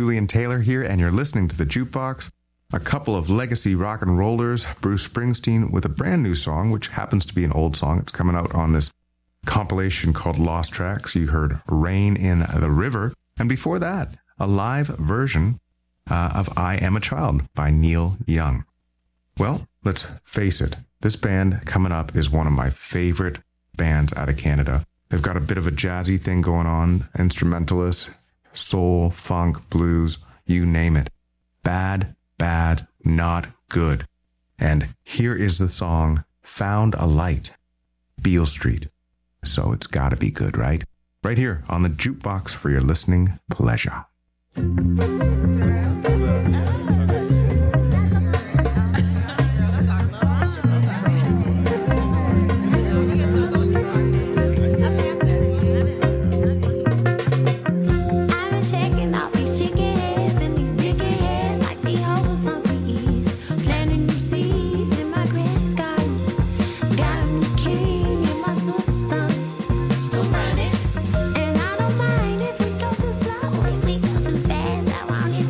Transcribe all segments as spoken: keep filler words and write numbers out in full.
Julian Taylor here, and you're listening to The Jukebox. A couple of legacy rock and rollers, Bruce Springsteen with a brand new song, which happens to be an old song. It's coming out on this compilation called Lost Tracks. You heard Rain in the River. And before that, a live version uh, of I Am a Child by Neil Young. Well, let's face it. This band coming up is one of my favorite bands out of Canada. They've got a bit of a jazzy thing going on, instrumentalists, soul, funk, blues, you name it. Bad, bad, not good. And here is the song, Found a Light, Beale Street. So it's gotta be good, right? Right here on the Jukebox for your listening pleasure. And I don't mind if we go too slow. If we go too fast, I want it.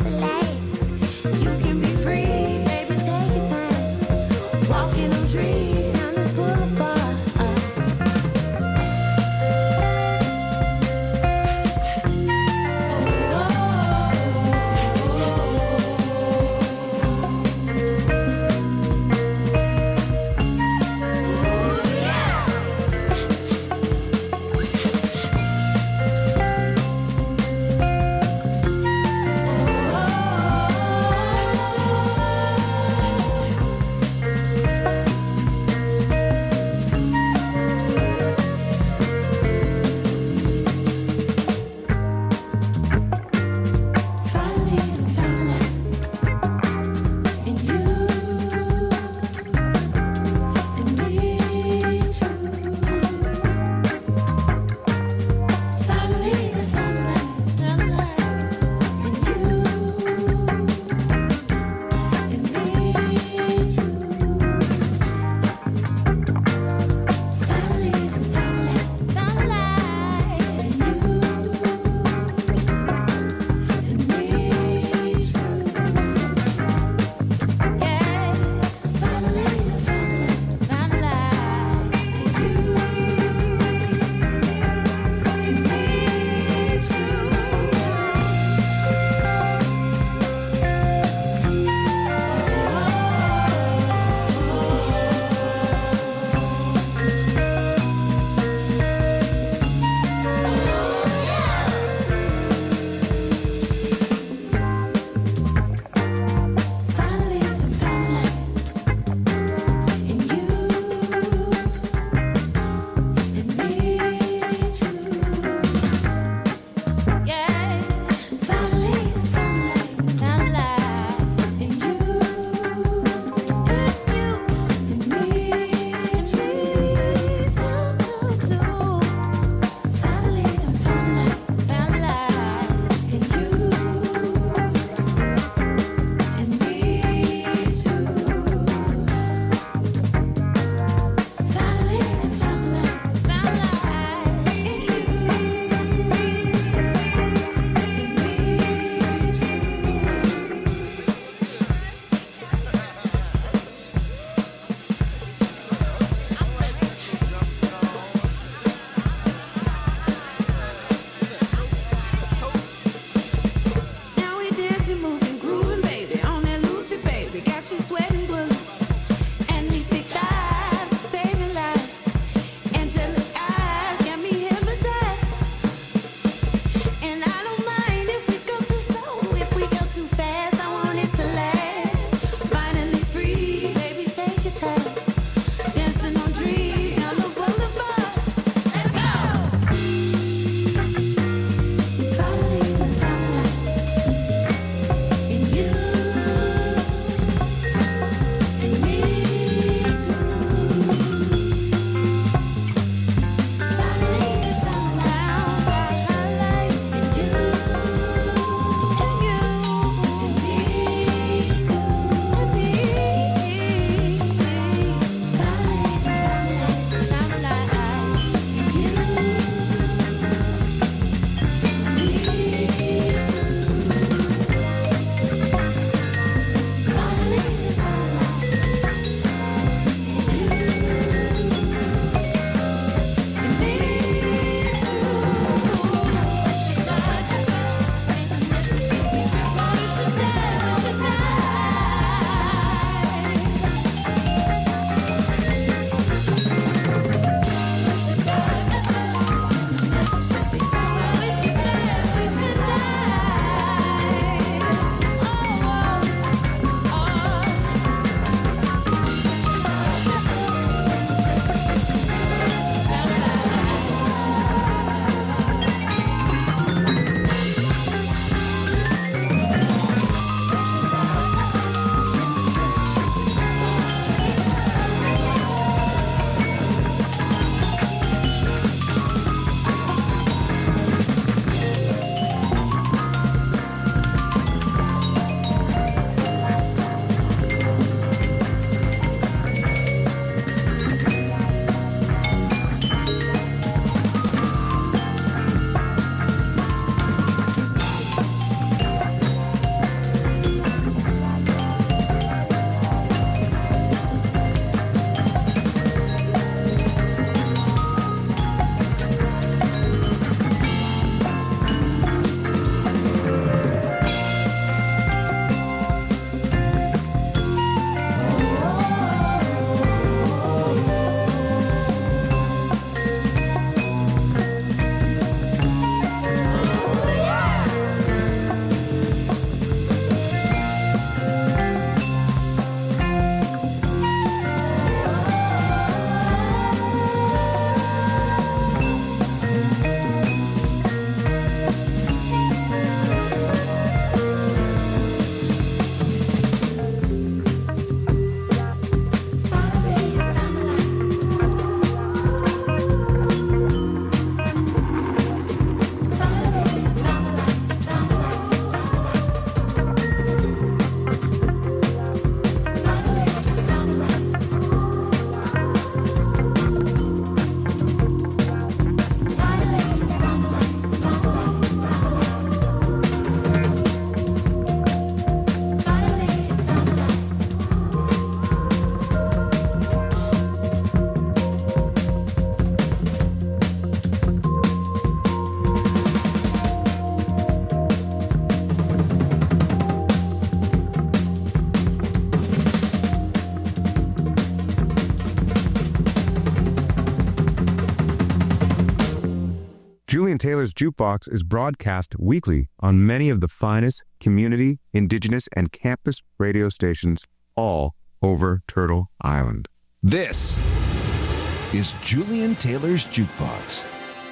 Taylor's Jukebox is broadcast weekly on many of the finest community, indigenous, and campus radio stations all over Turtle Island. This is Julian Taylor's Jukebox.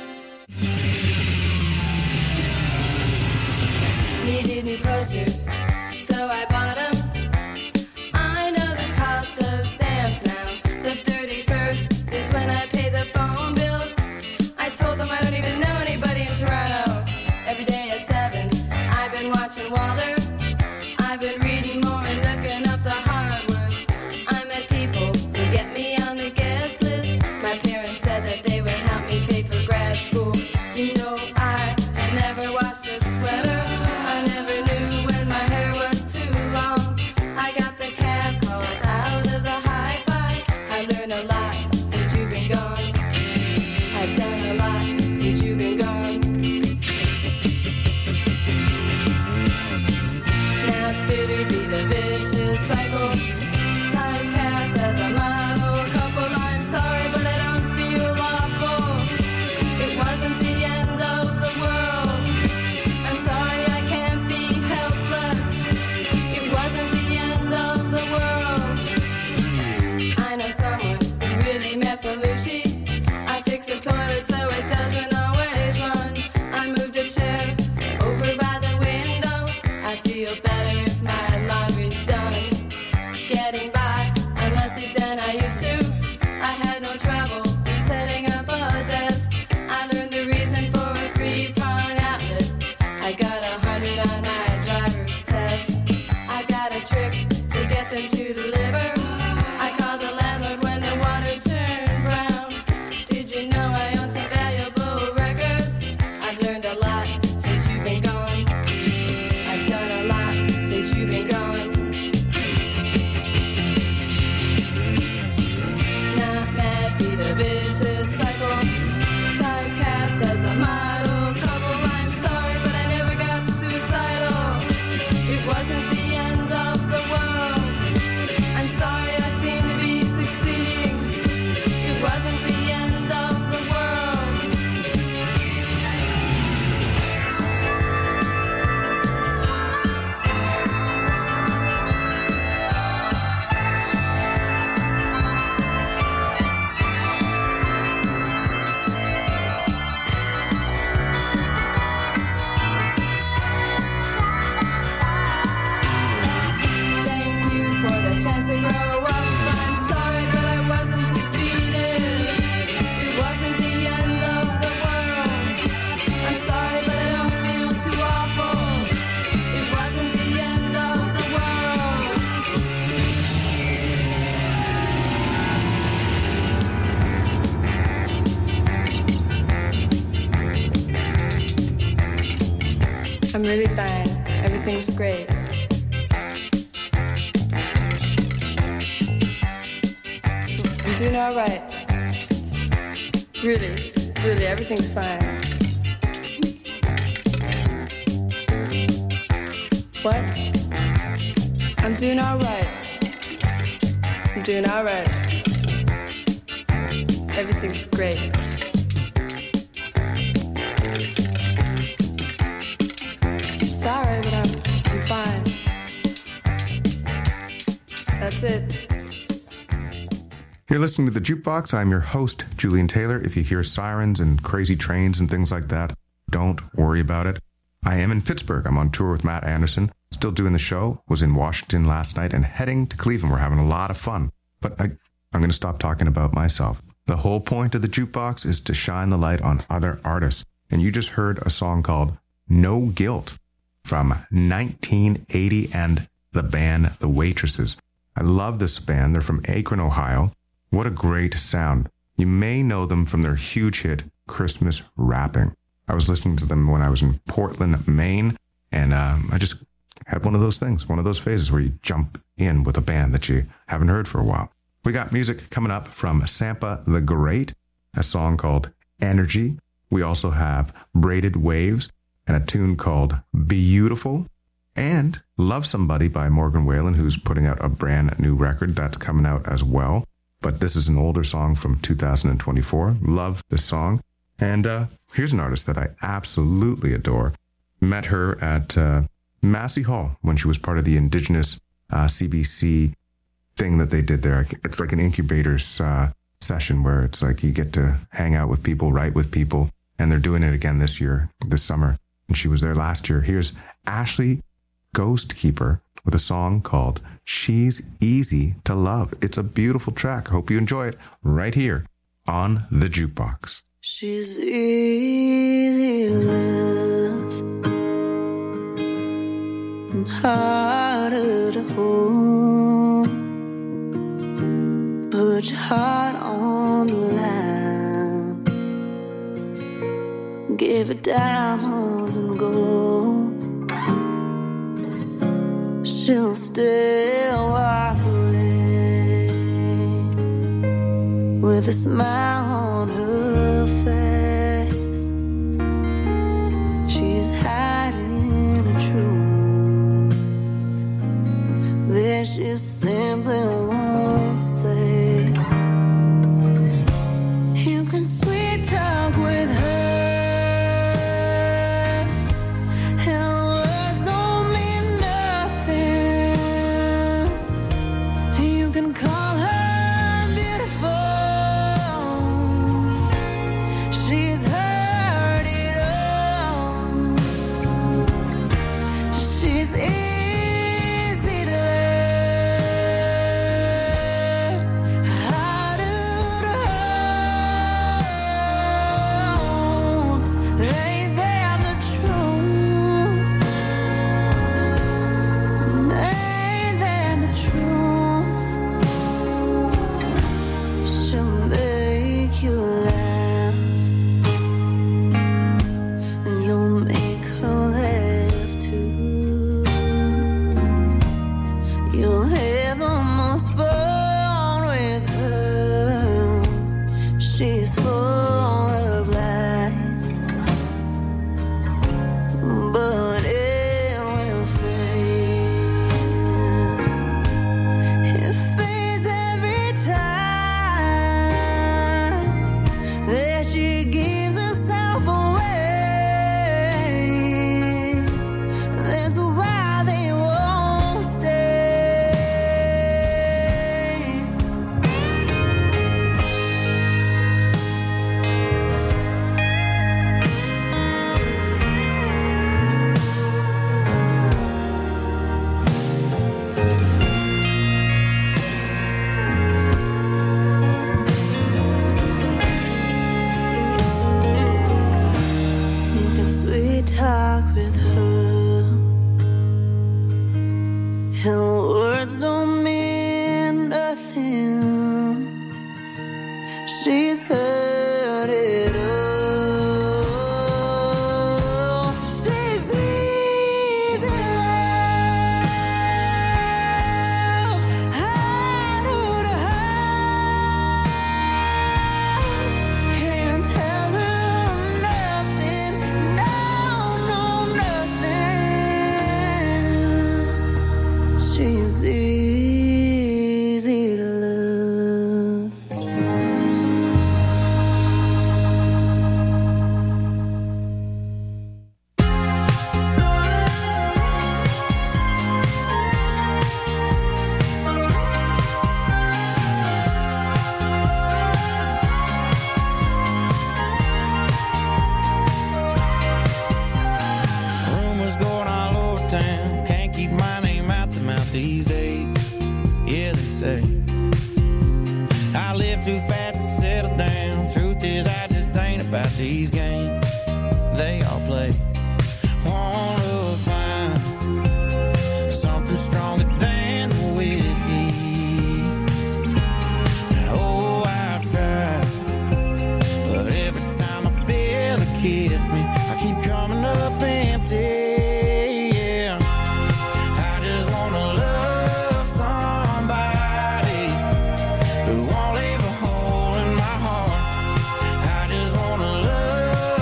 Needed new posters, so I bought them. I know the cost of stamps now. The thirty-first is when I pay the phone bill. I told them I don't even know anybody in Toronto. Every day at seven, I've been watching Walter. I've been reading more and looking up the hard words. I met people who get me on the guest list. My parents said that they would help me pay for grad school. You know, I, I never washed a sweater. I never knew when my hair was too long. I got the cab calls out of the hi-fi. I learned a lot since you've been gone. I've done a lot since you've been gone. Not bitter be the vicious cycle. Typecast as the motto. Couple, I'm sorry, but I don't feel awful. It wasn't the end of the world. I'm sorry I can't be helpless. It wasn't the end of the world. I know someone who really met Belushi. I fix a toilet so it doesn't always run. I moved a chair over by the window. I feel better if my laundry's done. Getting by, I'm less sleep than I used to. I had no trouble in setting up a desk. I learned the reason for a three-prong outlet. I got a hundred on my driver's test. I got a trick to get them to deliver. I called the landlord when the water turned brown. Did you know I own some valuable records? I've learned a lot since you've been gone. I've done a lot since you've been gone. Not mad, be the vicious cycle. Typecast as the model couple. I'm sorry, but I never got suicidal. It wasn't the end of the world. I'm sorry, I seem to be succeeding. It wasn't the end of the world. Thank you for the chance to grow up. I'm sorry, but I wasn't defeated. It wasn't the end of the world. I'm sorry, but I don't feel too awful. It wasn't the end of the world. I'm really fine. Everything's great. I'm doing all right. Really, really, everything's fine. What? I'm doing all right. I'm doing all right. Everything's great. Sorry, but I'm, I'm fine. That's it. You're listening to The Jukebox. I'm your host, Julian Taylor. If you hear sirens and crazy trains and things like that, don't worry about it. I am in Pittsburgh. I'm on tour with Matt Anderson. Still doing the show. Was in Washington last night and heading to Cleveland. We're having a lot of fun. But I, I'm going to stop talking about myself. The whole point of The Jukebox is to shine the light on other artists. And you just heard a song called No Guilt from nineteen eighty and the band The Waitresses. I love this band. They're from Akron, Ohio. What a great sound. You may know them from their huge hit, Christmas Wrapping. I was listening to them when I was in Portland, Maine, and um, I just had one of those things, one of those phases where you jump in with a band that you haven't heard for a while. We got music coming up from Sampa the Great, a song called Energy. We also have Braided Waves and a tune called Beautiful, and Love Somebody by Morgan Wallen, who's putting out a brand new record that's coming out as well. But this is an older song from two thousand twenty-four. Love this song. And uh, here's an artist that I absolutely adore. Met her at uh, Massey Hall when she was part of the Indigenous uh, C B C thing that they did there. It's like an incubators uh, session where it's like you get to hang out with people, write with people, and they're doing it again this year, this summer. And she was there last year. Here's Ashley Ghostkeeper with a song called She's Easy to Love. It's a beautiful track. Hope you enjoy it right here on The Jukebox. She's easy to love and harder to hold. Put your heart on the line, give her diamonds and gold. She'll still walk away with a smile on her face. She's hiding a truth that she simply won't say. You can sweet talk with her. Who won't leave a hole in my heart. I just wanna love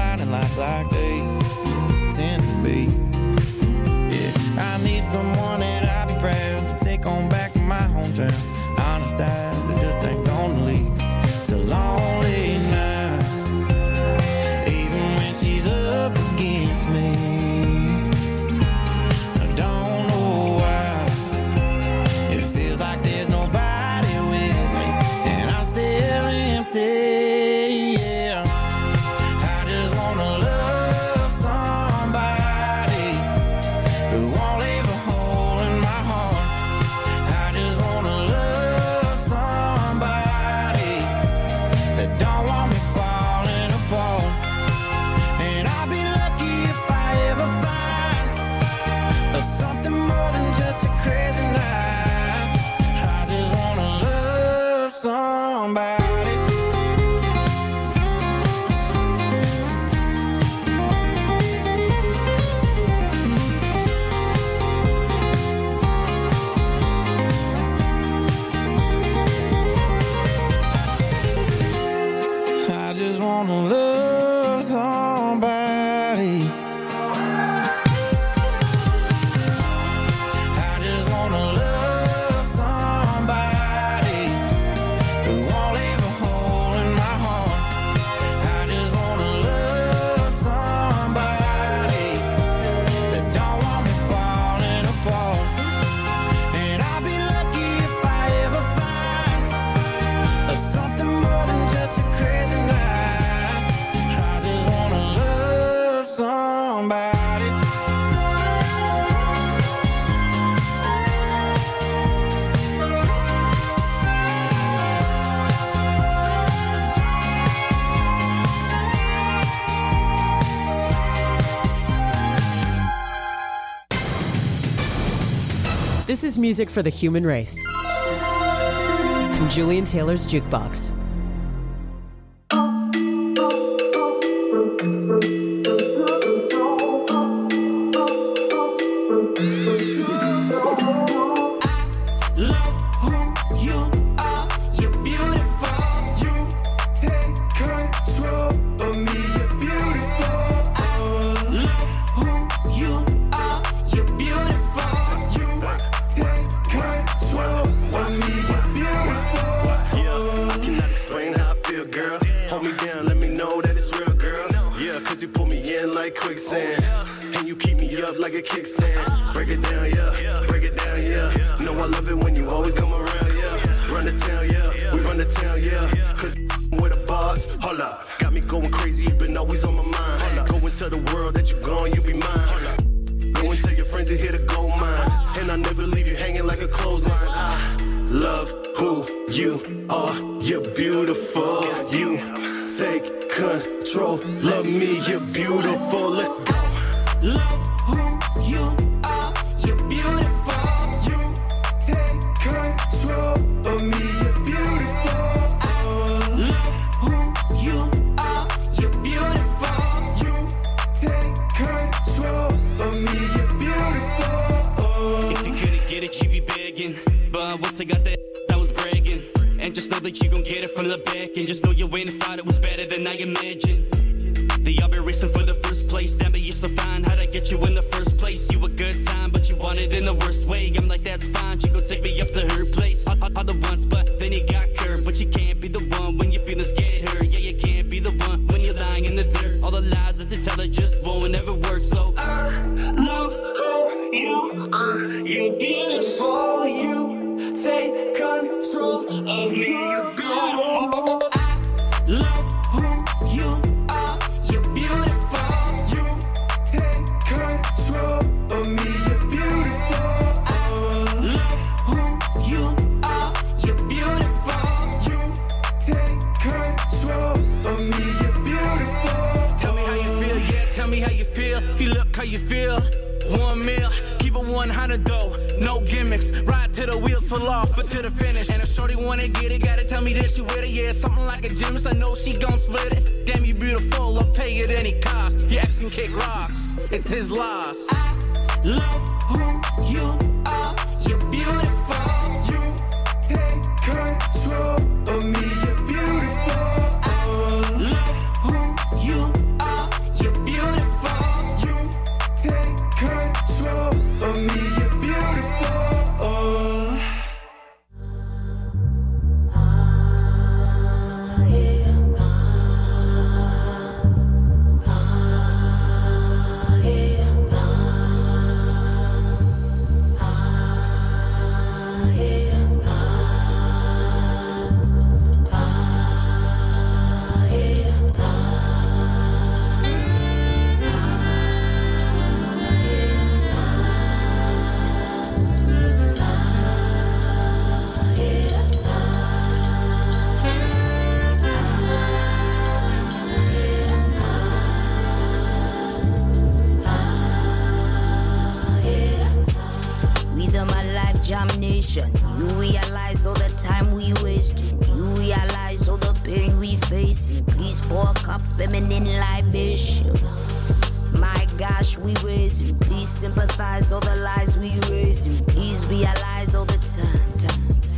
blinding lights like they tend to be. Yeah, I need someone that I'll be proud to take on back to my hometown. Honest eyes that just ain't gonna lead to lonely nights, even when she's up against me. I don't know why it feels like there's nobody with me, and I'm still empty. This is music for the human race. From Julian Taylor's Jukebox. Of me, you're beautiful. I love who you are. nation. You realize all the time we wasting. You realize all the pain we facing. Please pour a cup feminine libation. My gosh, we raising. Please sympathize all the lies we raising. Please realize all the time, time.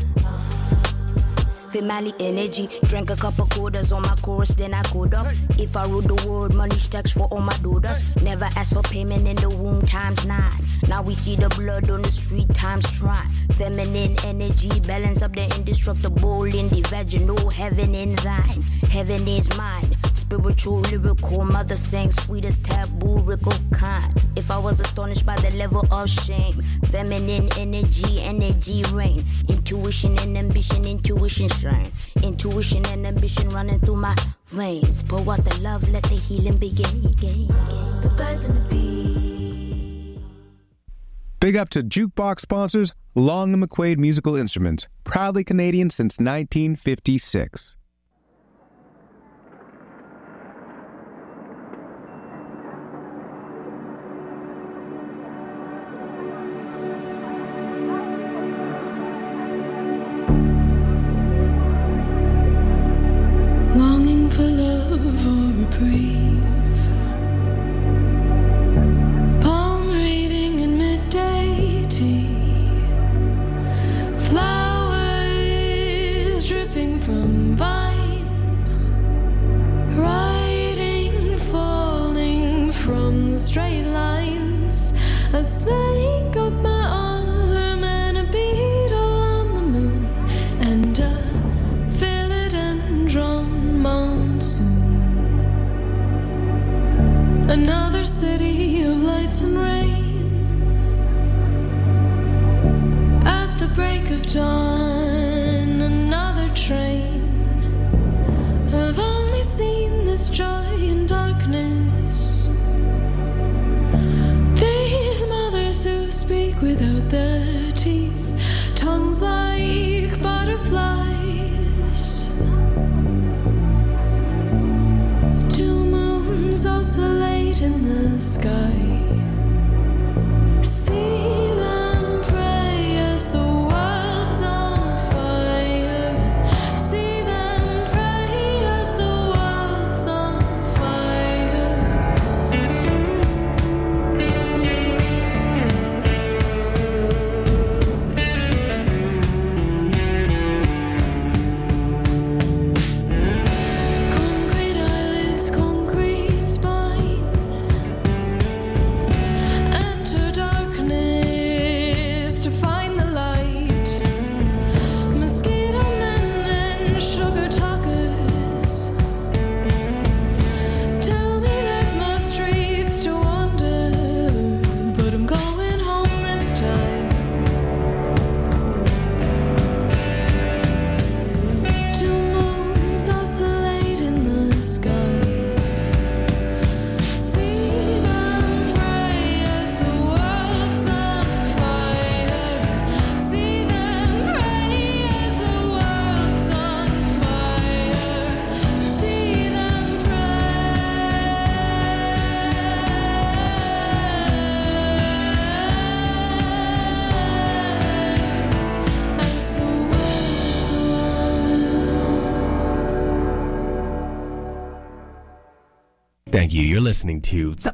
Family energy, drank a couple quarters on my chorus, then I code up. If I rule the world, money stacks for all my daughters. Never ask for payment in the womb times nine. Now we see the blood on the street times try. Feminine energy, balance up the indestructible in the vaginal. Heaven in thine, heaven is mine. Spiritual, lyrical, mother sang sweetest taboo, rickle kind. If I was astonished by the level of shame, feminine energy, energy reign. Intuition and ambition, intuition shine. Intuition and ambition running through my veins. Pour out the love, let the healing begin. The birds and the bees. Big up to Jukebox sponsors Long and McQuaid Musical Instruments, proudly Canadian since nineteen fifty-six. Longing for love or reprieve. Palm reading and midday tea. Flowers dripping from vines. Writing falling from straight lines. A snake up my arm and a beetle on the moon. And a philodendron monsoon. Another city of lights and rain. At the break of dawn, another train. I've only seen this joy in darkness. These mothers who speak without their teeth, tongues like butterflies. Oscillate in the sky. See them pray as the world's on fire. See them pray as the world's on fire. Concrete eyelids, concrete spine. Enter darkness to find the light. Mosquito men and sugar talkers. Tell me there's more streets to wander, but I'm going home this time. Two moons oscillate in the sky. See them pray as the world's on fire. See them pray as the world's on fire. See them pray as the world's on. Thank you. You're listening to Sup